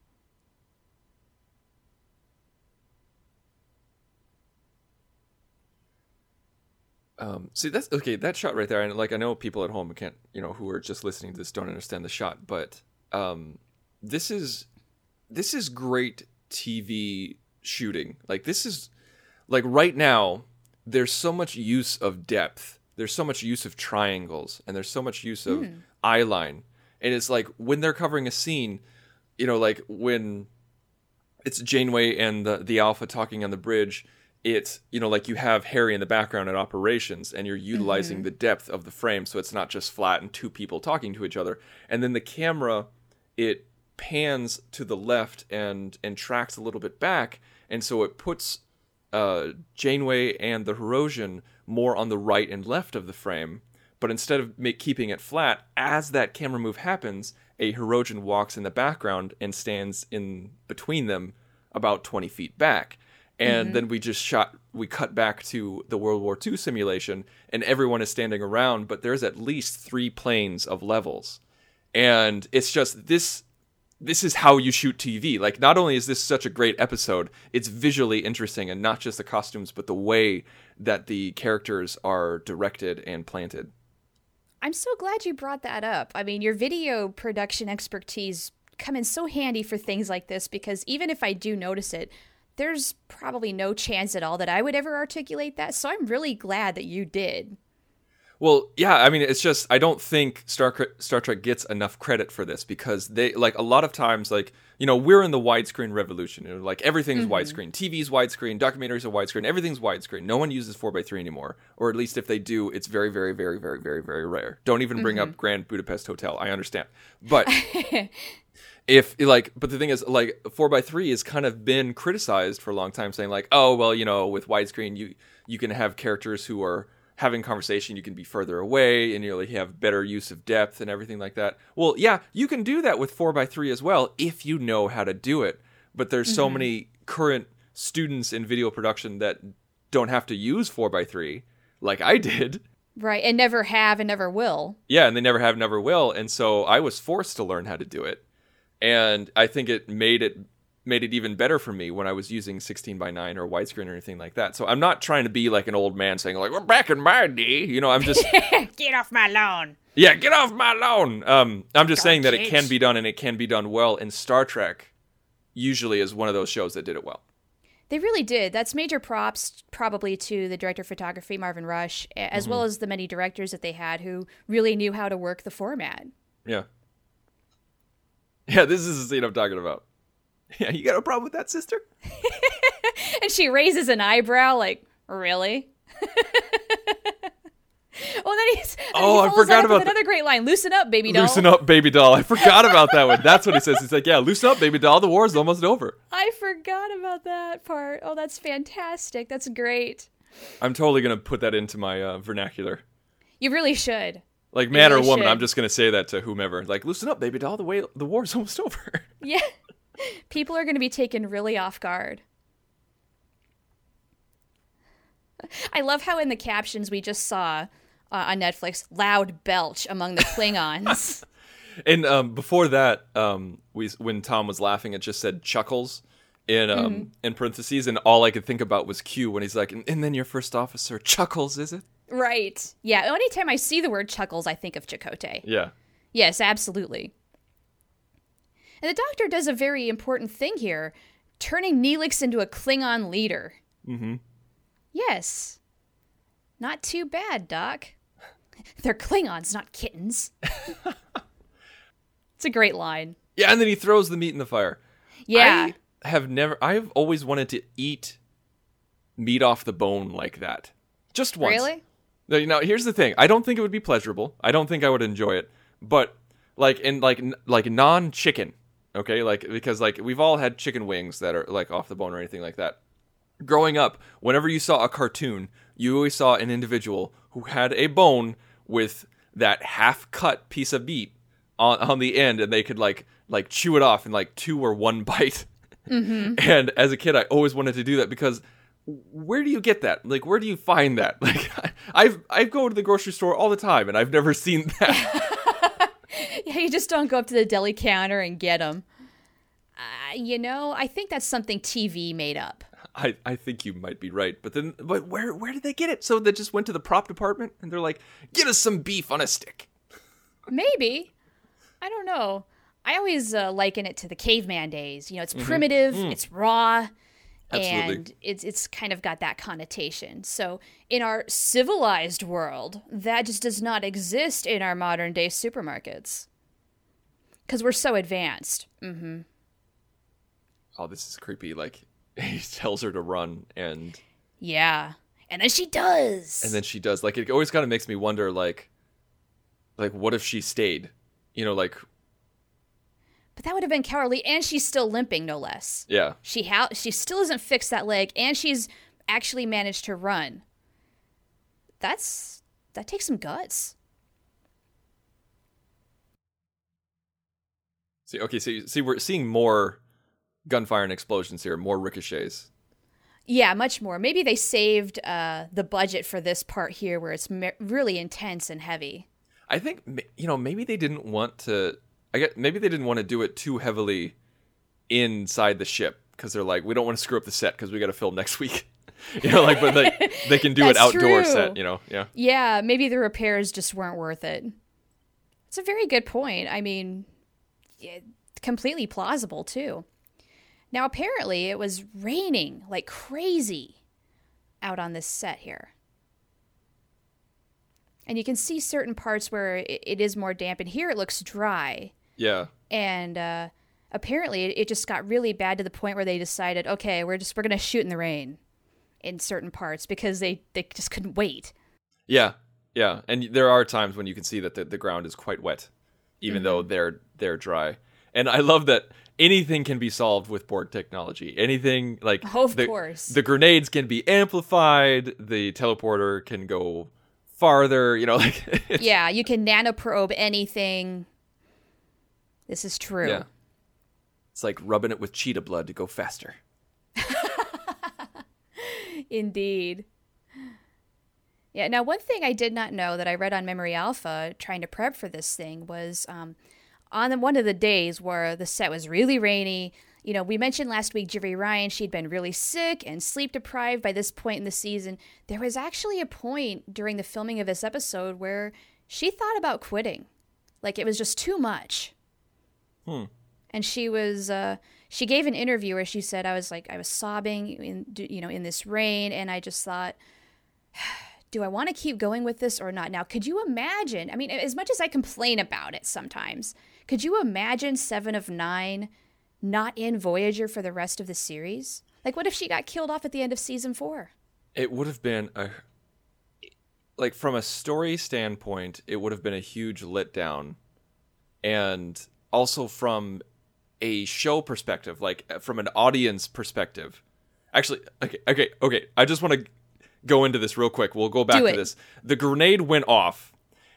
Um, see, that's okay. That shot right there, and like I know people at home can't, you know, who are just listening to this don't understand the shot, but um, this is this is great T V shooting. Like this is like right now, there's so much use of depth. There's so much use of triangles, and there's so much use of Mm. eye line. And it's like when they're covering a scene, you know, like when it's Janeway and the the Alpha talking on the bridge. It's, you know, like you have Harry in the background at operations and you're utilizing Mm-hmm. the depth of the frame so it's not just flat and two people talking to each other. And then the camera, it pans to the left and and tracks a little bit back, and so it puts uh, Janeway and the Hirogen more on the right and left of the frame, but instead of make, keeping it flat, as that camera move happens, a Hirogen walks in the background and stands in between them about twenty feet back. And mm-hmm. then we just shot, we cut back to the World War Two simulation, and everyone is standing around, but there's at least three planes of levels. And it's just, this this is how you shoot T V. Like, not only is this such a great episode, it's visually interesting, and not just the costumes, but the way that the characters are directed and planted. I'm so glad you brought that up. I mean, your video production expertise come in so handy for things like this, because even if I do notice it, there's probably no chance at all that I would ever articulate that. So I'm really glad that you did. Well, yeah, I mean, it's just, I don't think Star, Star Trek gets enough credit for this, because they, like, a lot of times, like, you know, we're in the widescreen revolution. You know, like, everything's mm-hmm. widescreen. T V's widescreen, documentaries are widescreen, everything's widescreen. No one uses four by three anymore. Or at least if they do, it's very, very, very, very, very, very rare. Don't even bring mm-hmm. up Grand Budapest Hotel. I understand. But if, like, but the thing is, like, four by three has kind of been criticized for a long time, saying, like, oh, well, you know, with widescreen, you, you can have characters who are having conversation, you can be further away, and you know, you have better use of depth and everything like that. Well, yeah, you can do that with four by three as well, if you know how to do it. But there's mm-hmm. so many current students in video production that don't have to use four by three, like I did. Right, and never have and never will. Yeah, and they never have, never will. And so I was forced to learn how to do it. And I think it made it made it even better for me when I was using sixteen by nine or widescreen or anything like that. So I'm not trying to be like an old man saying, like, well, back in my day, you know, I'm just... Get off my lawn. Yeah, get off my lawn. Um, I'm just Don't saying that it can be done, and it can be done well. And Star Trek usually is one of those shows that did it well. They really did. That's major props probably to the director of photography, Marvin Rush, as mm-hmm. well as the many directors that they had who really knew how to work the format. Yeah. Yeah, this is the scene I'm talking about. Yeah, you got a problem with that, sister? And she raises an eyebrow like, really? Oh, and then he's and oh, he I forgot about another great line. Loosen up, baby doll. Loosen up, baby doll. I forgot about that one. That's what he says. He's like, yeah, loosen up, baby doll. The war's almost over. I forgot about that part. Oh, that's fantastic. That's great. I'm totally going to put that into my uh, vernacular. You really should. Like, man really or woman, should. I'm just going to say that to whomever. Like, loosen up, baby doll. The way the war's almost over. Yeah. People are going to be taken really off guard. I love how in the captions we just saw uh, on Netflix, loud belch among the Klingons. And um, before that, um, we when Tom was laughing, it just said chuckles in um, mm-hmm. in parentheses, and all I could think about was Q when he's like, and, and then your first officer, chuckles, is it? Right. Yeah, anytime I see the word chuckles, I think of Chakotay. Yeah. Yes, absolutely. And the Doctor does a very important thing here, turning Neelix into a Klingon leader. Mm-hmm. Yes. Not too bad, Doc. They're Klingons, not kittens. It's a great line. Yeah, and then he throws the meat in the fire. Yeah. I have never, I've always wanted to eat meat off the bone like that. Just once. Really? Now, here's the thing. I don't think it would be pleasurable. I don't think I would enjoy it. But, like, in, like, like non-chicken, okay? Like, because, like, we've all had chicken wings that are, like, off the bone or anything like that. Growing up, whenever you saw a cartoon, you always saw an individual who had a bone with that half-cut piece of meat on, on the end, and they could, like, like chew it off in, like, two or one bite. Mm-hmm. And as a kid, I always wanted to do that because where do you get that? Like, where do you find that? Like, I've I go to the grocery store all the time, and I've never seen that. Yeah, you just don't go up to the deli counter and get them. Uh, you know, I think that's something T V made up. I, I think you might be right, but then, but where where did they get it? So they just went to the prop department, and they're like, "Get us some beef on a stick." Maybe, I don't know. I always uh, liken it to the caveman days. You know, it's Mm-hmm. primitive, Mm. it's raw. Absolutely. And it's it's kind of got that connotation. So in our civilized world, that just does not exist in our modern day supermarkets. Because we're so advanced. Mm-hmm. Oh, this is creepy. Like, he tells her to run, and... Yeah. And then she does. And then she does. Like, it always kind of makes me wonder, like, like, what if she stayed? You know, like... But that would have been cowardly, and she's still limping, no less. Yeah. She ha- she still hasn't fixed that leg, and she's actually managed to run. That's that takes some guts. See, okay, so you, see, we're seeing more gunfire and explosions here, more ricochets. Yeah, much more. Maybe they saved uh, the budget for this part here where it's me- really intense and heavy. I think, you know, maybe they didn't want to, I get, maybe they didn't want to do it too heavily inside the ship because they're like, we don't want to screw up the set because we got to film next week. You know, like, but they, they can do it outdoor true. set, you know, yeah. Yeah, maybe the repairs just weren't worth it. It's a very good point. I mean, yeah, completely plausible, too. Now, apparently, it was raining like crazy out on this set here. And you can see certain parts where it, it is more damp, and here it looks dry. Yeah. And uh, apparently, it, it just got really bad to the point where they decided, okay, we're just we're gonna shoot in the rain in certain parts because they, they just couldn't wait. Yeah, yeah, and there are times when you can see that the, the ground is quite wet, even mm-hmm. though they're they're dry. And I love that anything can be solved with Borg technology. Anything, like, oh, of the, course. The grenades can be amplified. The teleporter can go farther. You know, like yeah, you can nanoprobe anything. This is true. Yeah, it's like rubbing it with cheetah blood to go faster. Indeed. Yeah. Now, one thing I did not know that I read on Memory Alpha, trying to prep for this thing, was um, on one of the days where the set was really rainy. You know, we mentioned last week Jeri Ryan, she'd been really sick and sleep deprived by this point in the season. There was actually a point during the filming of this episode where she thought about quitting. Like, it was just too much. Hmm. And she was, uh, she gave an interview where she said, I was like, I was sobbing in, you know, in this rain. And I just thought, do I want to keep going with this or not? Now, could you imagine, I mean, as much as I complain about it sometimes, could you imagine Seven of Nine not in Voyager for the rest of the series? Like, what if she got killed off at the end of season four? It would have been a, like, from a story standpoint, it would have been a huge letdown. And also from a show perspective, like from an audience perspective. Actually, okay, okay, okay. I just want to go into this real quick. We'll go back to this. The grenade went off,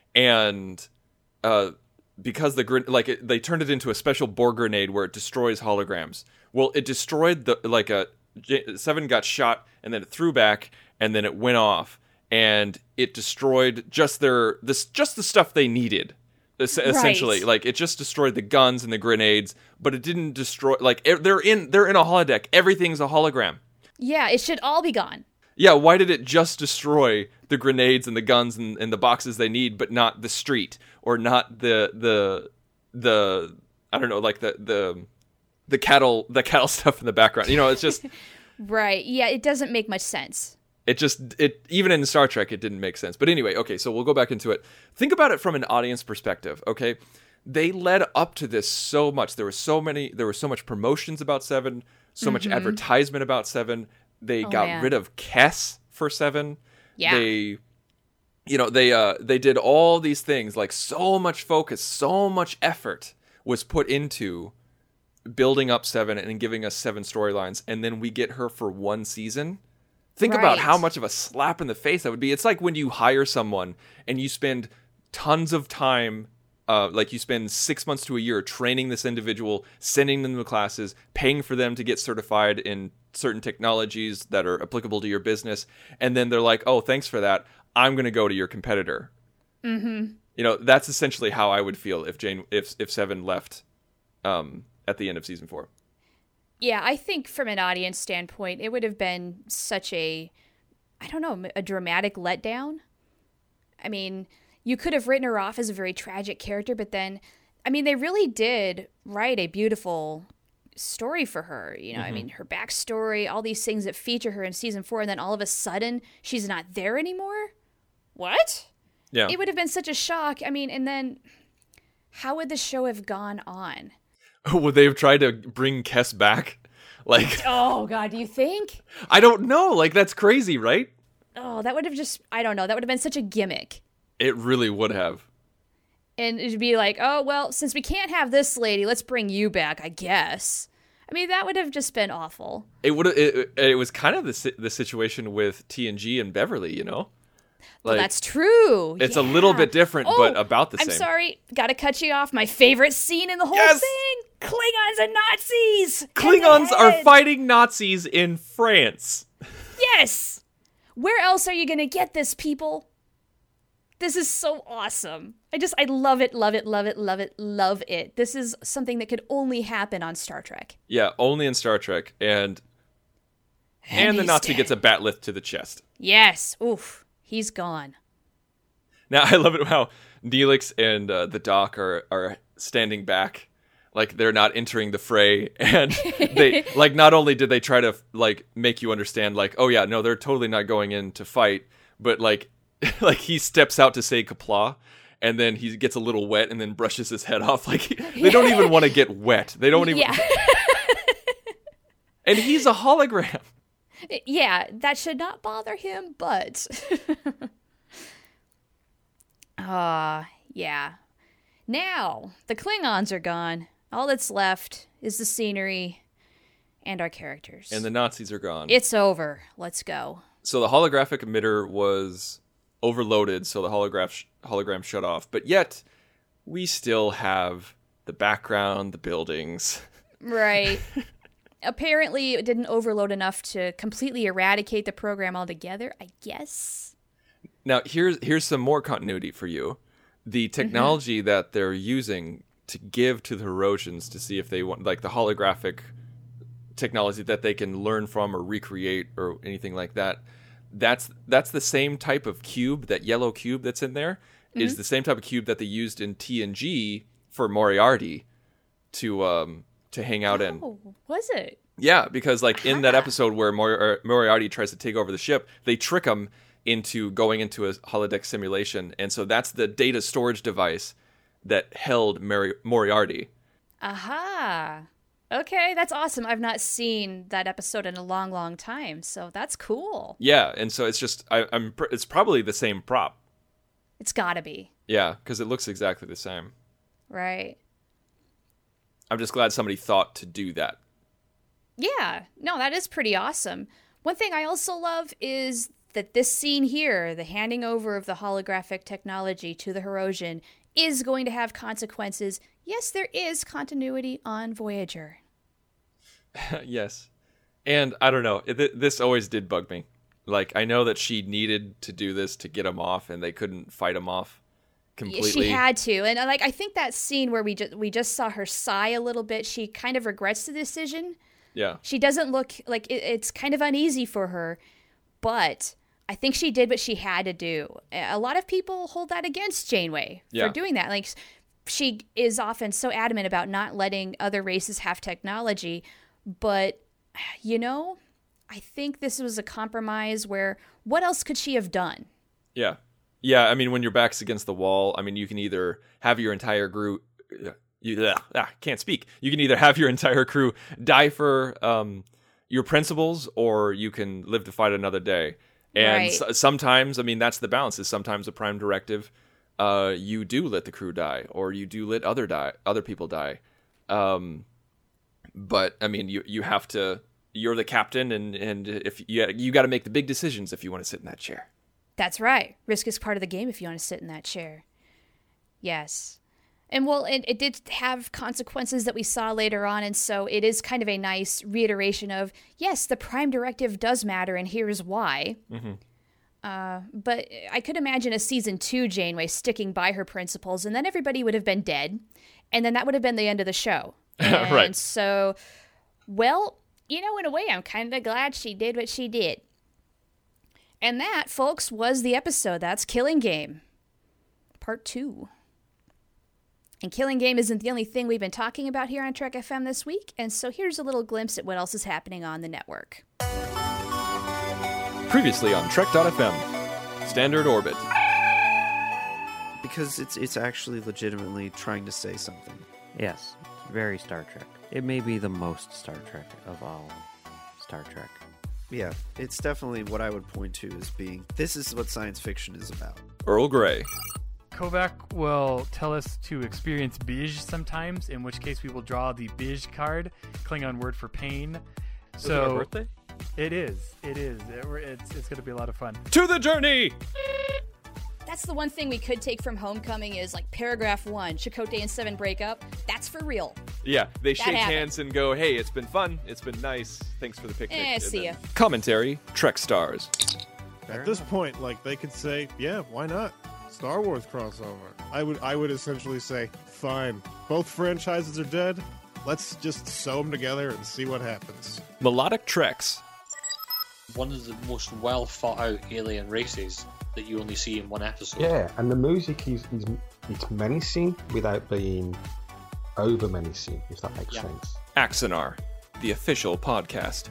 and uh, because the gren- like it, they turned it into a special Borg grenade where it destroys holograms. Well, it destroyed the like a Seven got shot, and then it threw back, and then it went off, and it destroyed just their this just the stuff they needed. Essentially, right. Like, it just destroyed the guns and the grenades, but it didn't destroy, like, they're in they're in a holodeck. Everything's a hologram. Yeah, it should all be gone. Yeah, why did it just destroy the grenades and the guns and, and the boxes they need, but not the street or not the the the I don't know, like the the the cattle the cattle stuff in the background. You know, it's just right. Yeah, it doesn't make much sense. It just, it even in Star Trek, it didn't make sense. But anyway, okay, so we'll go back into it. Think about it from an audience perspective, okay? They led up to this so much. There were so many, there were so much promotions about Seven, so mm-hmm. much advertisement about Seven. They oh, got man. rid of Kes for Seven. Yeah. They, you know, they uh, they did all these things, like so much focus, so much effort was put into building up Seven and giving us seven storylines, and then we get her for one season. Think right. about how much of a slap in the face that would be. It's like when you hire someone and you spend tons of time, uh, like you spend six months to a year training this individual, sending them to classes, paying for them to get certified in certain technologies that are applicable to your business. And then they're like, oh, thanks for that. I'm going to go to your competitor. Mm-hmm. You know, that's essentially how I would feel if Jane, if, if Seven left um, at the end of season four. Yeah, I think from an audience standpoint, it would have been such a, I don't know, a dramatic letdown. I mean, you could have written her off as a very tragic character, but then, I mean, they really did write a beautiful story for her. You know, mm-hmm. I mean, her backstory, all these things that feature her in season four, and then all of a sudden, she's not there anymore? What? Yeah. It would have been such a shock. I mean, and then, how would the show have gone on? Would they have tried to bring Kes back? Like, oh God, do you think? I don't know. Like, that's crazy, right? Oh, that would have just, I don't know. That would have been such a gimmick. It really would have. And it'd be like, oh, well, since we can't have this lady, let's bring you back, I guess. I mean, that would have just been awful. It would. It, it was kind of the the situation with T N G and Beverly, you know? Like, well, that's true. It's yeah. a little bit different, oh, but about the I'm same. I'm sorry. Got to cut you off. My favorite scene in the whole yes! thing. Klingons and Nazis! Klingons are fighting Nazis in France. Yes! Where else are you going to get this, people? This is so awesome. I just, I love it, love it, love it, love it, love it. This is something that could only happen on Star Trek. Yeah, only in Star Trek. And and, and the Nazi dead. Gets a bat'leth to the chest. Yes. Oof. He's gone. Now, I love it how Neelix and uh, the Doc are, are standing back. Like, they're not entering the fray. And they, like, not only did they try to, like, make you understand, like, oh, yeah, no, they're totally not going in to fight. But, like, like he steps out to say Qapla', and then he gets a little wet and then brushes his head off. Like, they don't even want to get wet. They don't even. Yeah. And he's a hologram. Yeah, that should not bother him, but. Ah, uh, yeah. Now, the Klingons are gone. All that's left is the scenery and our characters. And the Nazis are gone. It's over. Let's go. So the holographic emitter was overloaded, so the holograph sh- hologram shut off. But yet, we still have the background, the buildings. Right. Apparently, it didn't overload enough to completely eradicate the program altogether, I guess. Now, here's here's some more continuity for you. The technology mm-hmm. that they're using to give to the Herosians to see if they want, like the holographic technology that they can learn from or recreate or anything like that, that's that's the same type of cube, that yellow cube that's in there, mm-hmm. is the same type of cube that they used in T N G for Moriarty to um to hang out oh, in. Oh, was it? Yeah, because like in that episode where Mor- Moriarty tries to take over the ship, they trick him into going into a holodeck simulation, and so that's the data storage device that held Mori- Moriarty. Aha. Okay, that's awesome. I've not seen that episode in a long, long time, so that's cool. Yeah, and so it's just, I, I'm. Pr- it's probably the same prop. It's gotta be. Yeah, because it looks exactly the same. Right. I'm just glad somebody thought to do that. Yeah, no, that is pretty awesome. One thing I also love is that this scene here, the handing over of the holographic technology to the Herosian, is going to have consequences. Yes, there is continuity on Voyager. Yes. And I don't know, th- this always did bug me. Like, I know that she needed to do this to get him off, and they couldn't fight him off completely. She had to. And like, I think that scene where we just, we just saw her sigh a little bit, she kind of regrets the decision. Yeah. She doesn't look like it, it's kind of uneasy for her, but I think she did what she had to do. A lot of people hold that against Janeway yeah. for doing that. Like, she is often so adamant about not letting other races have technology, but, you know, I think this was a compromise where what else could she have done? Yeah. Yeah, I mean, when your back's against the wall, I mean, you can either have your entire group... You, ugh, ah, can't speak. You can either have your entire crew die for um, your principles, or you can live to fight another day. And right. s- sometimes, I mean, that's the balance. Is sometimes a prime directive, uh, you do let the crew die, or you do let other die, other people die. Um, but I mean, you you have to. You're the captain, and and if you you got to make the big decisions if you want to sit in that chair. That's right. Risk is part of the game if you want to sit in that chair. Yes. And well, it, it did have consequences that we saw later on, and so it is kind of a nice reiteration of, yes, the prime directive does matter, and here's why. Mm-hmm. Uh, but I could imagine a season two Janeway sticking by her principles, and then everybody would have been dead, and then that would have been the end of the show. And right. so, well, you know, in a way, I'm kind of glad she did what she did. And that, folks, was the episode. That's Killing Game, part two. And Killing Game isn't the only thing we've been talking about here on Trek F M this week, and so here's a little glimpse at what else is happening on the network. Previously on Trek dot F M, Standard Orbit. Because it's it's actually legitimately trying to say something. Yes, very Star Trek. It may be the most Star Trek of all Star Trek. Yeah, it's definitely what I would point to as being, this is what science fiction is about. Earl Grey. Kovac will tell us to experience Bij sometimes, in which case we will draw the Bij card, Klingon word for pain. Is so it our birthday? It is. It is. It, it's it's going to be a lot of fun. To the journey! That's the one thing we could take from Homecoming is like paragraph one, Chakotay and Seven break up. That's for real. Yeah, they That shake happened. hands and go, hey, it's been fun. It's been nice. Thanks for the picnic. Eh, And see then- ya. Commentary, Trek Stars. At this point, like, they could say, yeah, why not? Star Wars crossover. I would I would essentially say, fine. Both franchises are dead. Let's just sew them together and see what happens. Melodic Treks. One of the most well thought out alien races that you only see in one episode. Yeah, and the music is, is it's menacing without being over menacing, if that makes Yeah. sense. Axanar, the official podcast.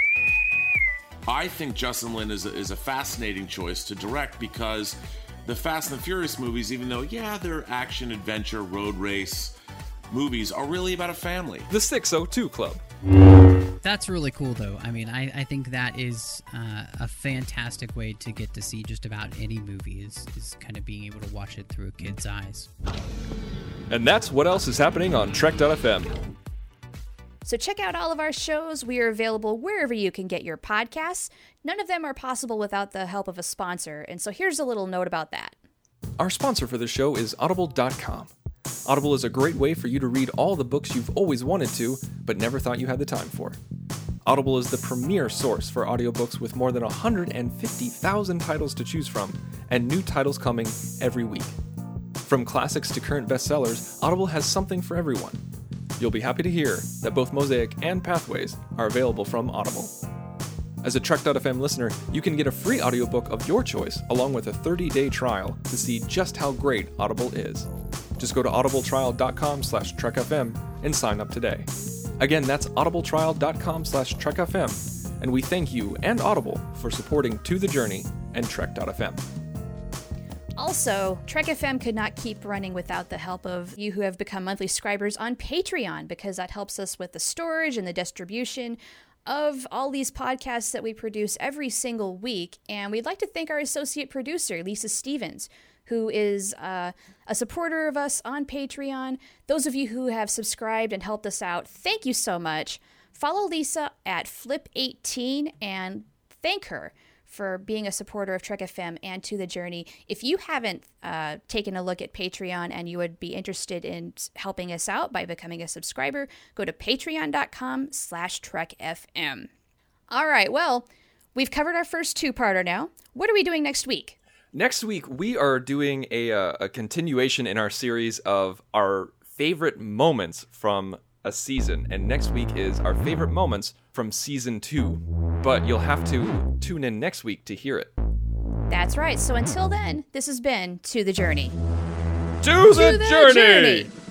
I think Justin Lin is a, is a fascinating choice to direct because the Fast and the Furious movies, even though, yeah, they're action, adventure, road race movies, are really about a family. The six oh two Club. That's really cool, though. I mean, I, I think that is uh, a fantastic way to get to see just about any movie is, is kind of being able to watch it through a kid's eyes. And that's what else is happening on Trek dot f m. So check out all of our shows. We are available wherever you can get your podcasts. None of them are possible without the help of a sponsor. And so here's a little note about that. Our sponsor for the show is audible dot com. Audible is a great way for you to read all the books you've always wanted to, but never thought you had the time for. Audible is the premier source for audiobooks with more than one hundred fifty thousand titles to choose from, and new titles coming every week. From classics to current bestsellers, Audible has something for everyone. You'll be happy to hear that both Mosaic and Pathways are available from Audible. As a Trek dot f m listener, you can get a free audiobook of your choice along with a thirty-day trial to see just how great Audible is. Just go to audibletrial dot com slash trek f m and sign up today. Again, that's audibletrial dot com slash trek f m, and we thank you and Audible for supporting To The Journey and Trek dot f m. Also, Trek F M could not keep running without the help of you who have become monthly subscribers on Patreon, because that helps us with the storage and the distribution of all these podcasts that we produce every single week. And we'd like to thank our associate producer, Lisa Stevens, who is uh, a supporter of us on Patreon. Those of you who have subscribed and helped us out, thank you so much. Follow Lisa at Flip eighteen and thank her for being a supporter of Trek F M and To The Journey. If you haven't uh, taken a look at Patreon and you would be interested in helping us out by becoming a subscriber, go to patreon.com slash Trek FM. All right, well, we've covered our first two-parter now. What are we doing next week? Next week, we are doing a, uh, a continuation in our series of our favorite moments from a season. And next week is our favorite moments from season two. But you'll have to tune in next week to hear it. That's right. So until then, this has been To The Journey. To the, To the journey! journey!